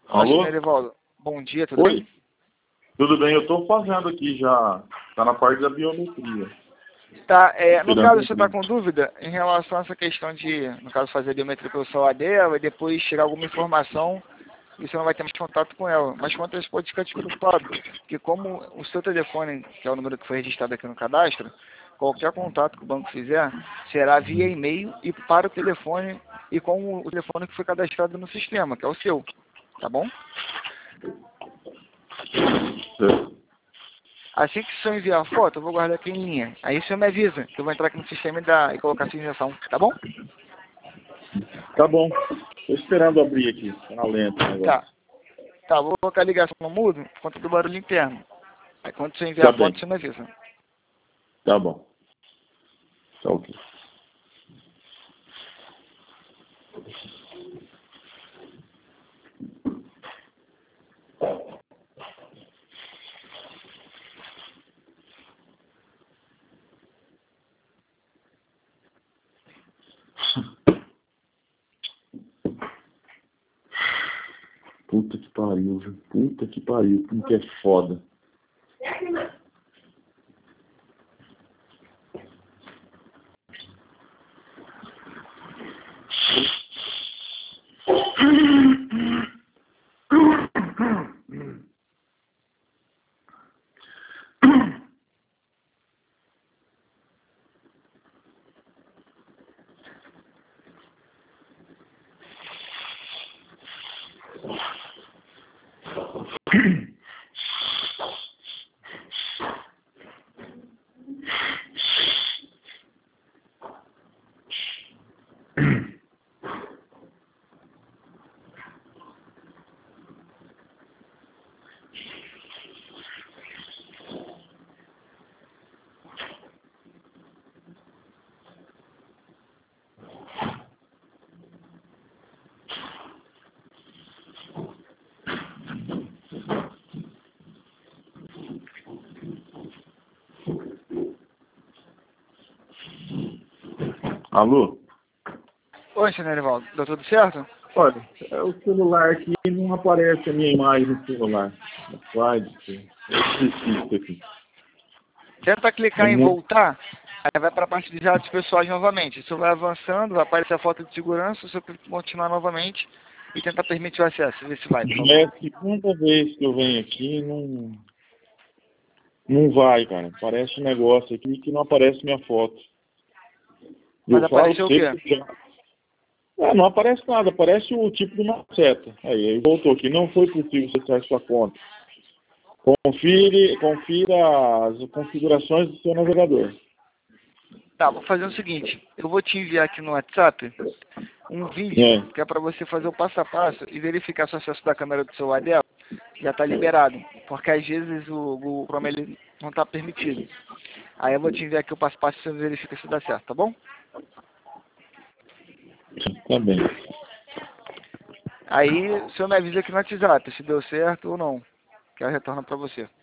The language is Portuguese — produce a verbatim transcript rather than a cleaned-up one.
Olá, Alô? Nerivaldo. Bom dia, tudo Oi? bem? Tudo bem, eu estou fazendo aqui já, está na parte da biometria. Tá, é, no Tirando caso, você está tudo. com dúvida em relação a essa questão de, no caso, fazer a biometria pelo celular dela e depois chegar alguma informação e você não vai ter mais contato com ela. Mas quanto a isso, pode ficar despreocupado, porque como o seu telefone, que é o número que foi registrado aqui no cadastro, qualquer contato que o banco fizer será via e-mail e para o telefone e com o telefone que foi cadastrado no sistema, que é o seu, tá bom? Certo. Assim que o senhor enviar a foto, eu vou guardar aqui em linha. Aí o senhor me avisa, que eu vou entrar aqui no sistema e, dar, e colocar essa injeção, tá bom? Tá bom, estou esperando abrir aqui, está na lenta o negócio. Tá. Tá, vou colocar a ligação no mudo por conta do barulho interno. Aí quando você enviar Tá a foto, bem, você me avisa. tá bom. Tá ok. Puta que pariu, viu? Puta que pariu, como que é foda. Alô? Oi, senhor Nerivaldo. Deu tudo certo? Olha, é o celular aqui não aparece a minha imagem no celular. Vai, esqueci aqui. Tenta clicar em Não- voltar, aí vai para a parte de dados pessoais novamente. Você vai avançando, vai aparecer a foto de segurança, você tem que continuar novamente e tentar permitir o acesso. Vê se vai, por Já é favor. a segunda vez que eu venho aqui e não, não vai, cara. Aparece um negócio aqui que não aparece minha foto. Mas Eu falo apareceu o quê? sempre que já... Ah, não aparece nada, aparece o tipo de uma seta. Aí, aí voltou aqui, não foi possível acessar sua conta. Confire, confira as configurações do seu navegador. Tá, vou fazer o seguinte. Eu vou te enviar aqui no WhatsApp um vídeo É, que é para você fazer o passo a passo e verificar se o acesso da câmera do celular dela já está liberado. Porque às vezes o Google Chrome ele não está permitido. Aí eu vou te enviar aqui o passo a passo e você verifica se dá certo, tá bom? tá bem. Aí o senhor me avisa aqui no WhatsApp se deu certo ou não. Que eu retorno para você.